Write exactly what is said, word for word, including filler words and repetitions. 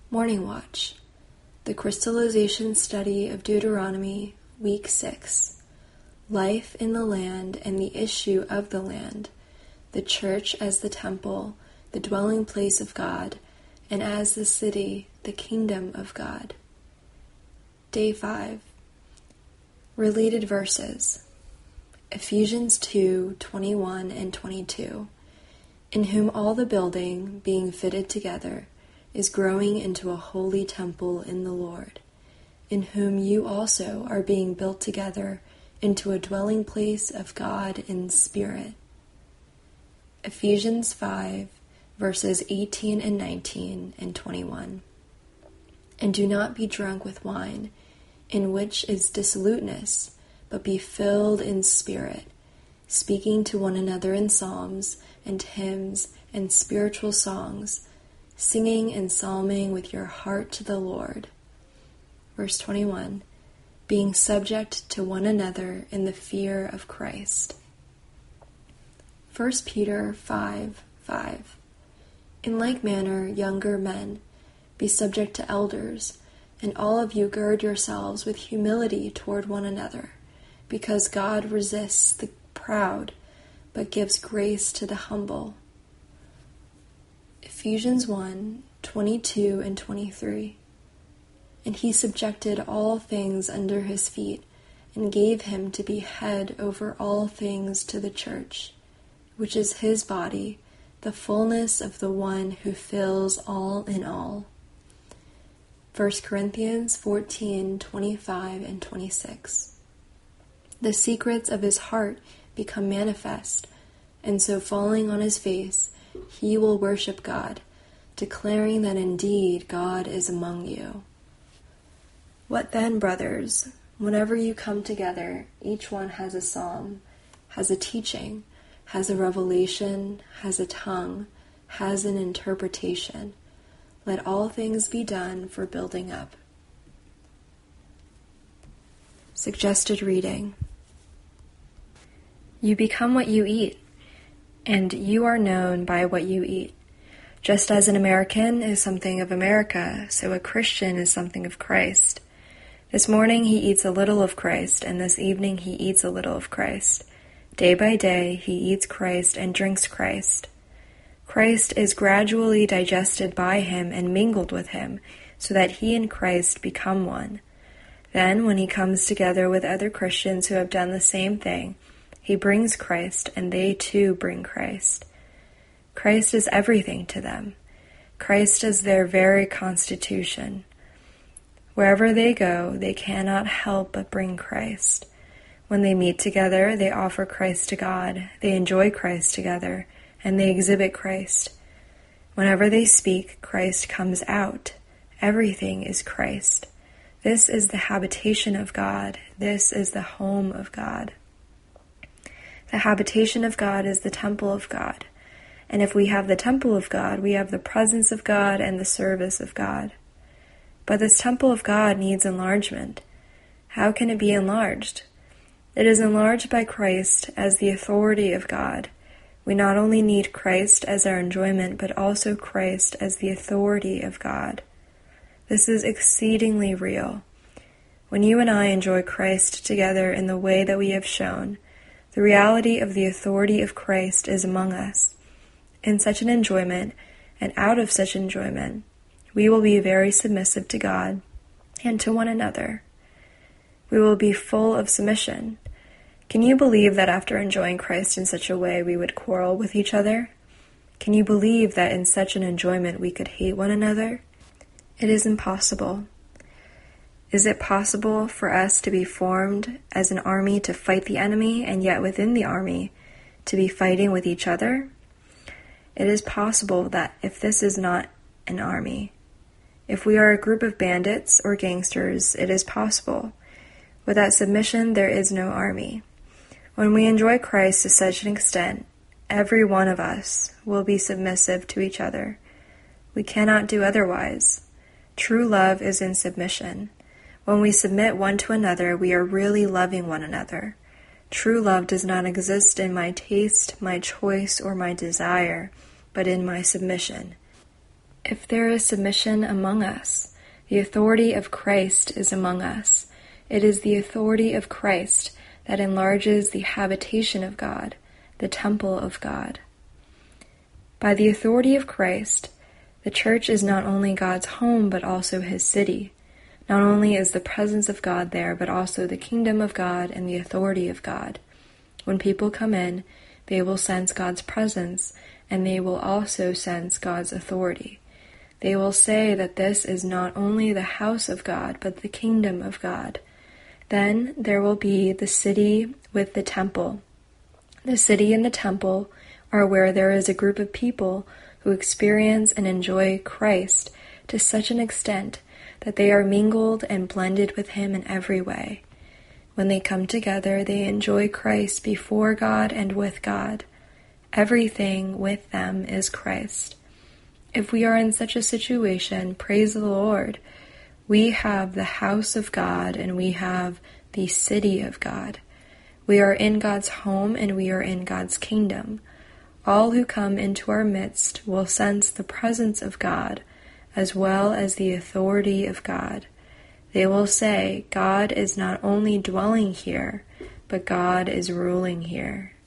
Morning Watch, the Crystallization Study of Deuteronomy, Week six, Life in the Land and the Issue of the Land, the Church as the Temple, the dwelling place of God, and as the city, the kingdom of God. Day five, Related Verses, Ephesians two, twenty-one and twenty-two, in whom all the building, being fitted together, is growing into a holy temple in the Lord, in whom you also are being built together into a dwelling place of God in spirit. Ephesians five, verses eighteen and nineteen and twenty-one. And do not be drunk with wine, in which is dissoluteness, but be filled in spirit, speaking to one another in psalms and hymns and spiritual songs, singing and psalming with your heart to the Lord. Verse twenty-one, being subject to one another in the fear of Christ. First Peter five, five, in like manner, younger men, be subject to elders, and all of you gird yourselves with humility toward one another, because God resists the proud, but gives grace to the humble. Ephesians one, twenty-two and twenty-three. And he subjected all things under his feet, and gave him to be head over all things to the church, which is his body, the fullness of the one who fills all in all. First Corinthians fourteen, twenty-five and twenty-six. The secrets of his heart become manifest, and so falling on his face, he will worship God, declaring that indeed God is among you. What then, brothers? Whenever you come together, each one has a psalm, has a teaching, has a revelation, has a tongue, has an interpretation. Let all things be done for building up. Suggested reading. You become what you eat, and you are known by what you eat. Just as an American is something of America, so a Christian is something of Christ. This morning he eats a little of Christ, and this evening he eats a little of Christ. Day by day he eats Christ and drinks Christ. Christ is gradually digested by him and mingled with him, so that he and Christ become one. Then, when he comes together with other Christians who have done the same thing, he brings Christ, and they too bring Christ. Christ is everything to them. Christ is their very constitution. Wherever they go, they cannot help but bring Christ. When they meet together, they offer Christ to God, they enjoy Christ together, and they exhibit Christ. Whenever they speak, Christ comes out. Everything is Christ. This is the habitation of God. This is the home of God. The habitation of God is the temple of God. And if we have the temple of God, we have the presence of God and the service of God. But this temple of God needs enlargement. How can it be enlarged? It is enlarged by Christ as the authority of God. We not only need Christ as our enjoyment, but also Christ as the authority of God. This is exceedingly real. When you and I enjoy Christ together in the way that we have shown, the reality of the authority of Christ is among us. In such an enjoyment, and out of such enjoyment, we will be very submissive to God and to one another. We will be full of submission. Can you believe that after enjoying Christ in such a way we would quarrel with each other? Can you believe that in such an enjoyment we could hate one another? It is impossible. Is it possible for us to be formed as an army to fight the enemy, and yet within the army to be fighting with each other? It is possible that if this is not an army, if we are a group of bandits or gangsters, it is possible. Without submission, there is no army. When we enjoy Christ to such an extent, every one of us will be submissive to each other. We cannot do otherwise. True love is in submission. When we submit one to another, we are really loving one another. True love does not exist in my taste, my choice, or my desire, but in my submission. if there is submission among us, the authority of Christ is among us. It is the authority of Christ that enlarges the habitation of God, the temple of God. By the authority of Christ, the church is not only God's home, but also his city. Not only is the presence of God there, but also the kingdom of God and the authority of God. When people come in, they will sense God's presence, and they will also sense God's authority. They will say that this is not only the house of God, but the kingdom of God. Then there will be the city with the temple. The city and the temple are where there is a group of people who experience and enjoy Christ to such an extent that they are mingled and blended with him in every way. When they come together, they enjoy Christ before God and with God. Everything with them is Christ. If we are in such a situation, praise the Lord. We have the house of God and we have the city of God. We are in God's home and we are in God's kingdom. All who come into our midst will sense the presence of God as well as the authority of God. They will say, God is not only dwelling here, but God is ruling here.